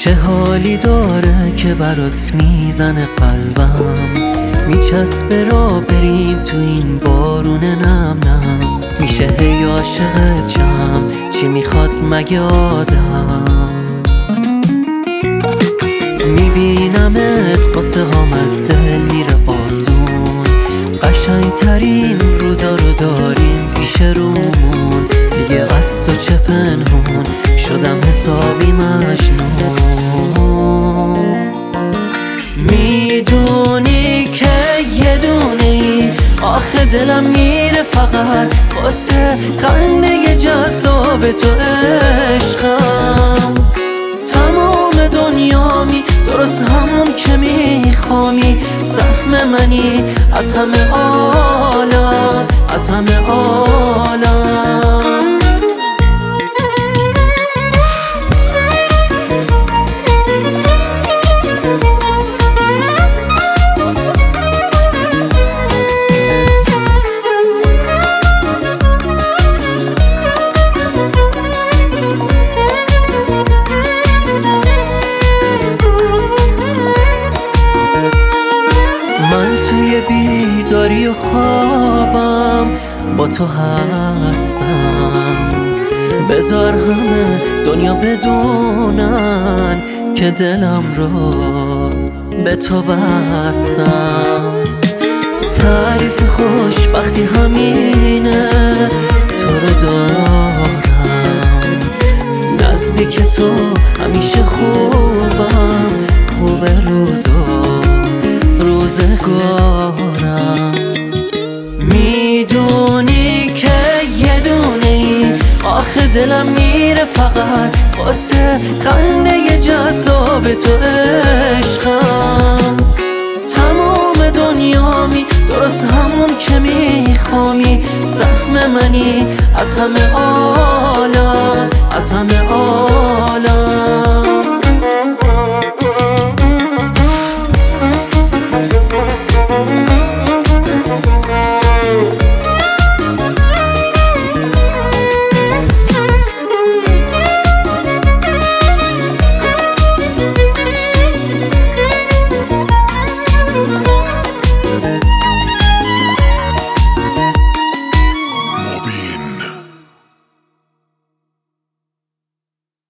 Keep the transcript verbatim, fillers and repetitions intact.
چه حالی داره که برات میزنه قلبم، میچسبه را بریم تو این بارون نم نم. میشه هی عاشق چم، چی میخواد مگه آدم؟ میبینمت قصه هام از دل میره آسون، قشنگ ترین روزا رو داریم پیش رومون. دیگه از تو چه پنهون، شدم حسابی مجنون. میدونی که یه دونه ای آخه دلم میره فقط واسه خنده جذاب تو عشقم. تمام دنیامی درست همون که میخوامی، سهم منی از همه عالم، از همه عالم. من توی بیداری و خوابم با تو هستم، بذار همه دنیا بدونن که دلم رو به تو بستم. تعریف خوشبختی همینه، تو رو دارم نزدیک تو همیشه خوبم، خوب روزا روزگارم. میدونی که یه دونه ای آخه دلم میره فقط واسه خنده جذاب تو عشقم. تمام دنیامی درست همون که میخوامی، سهم منی از همه عالم، از همه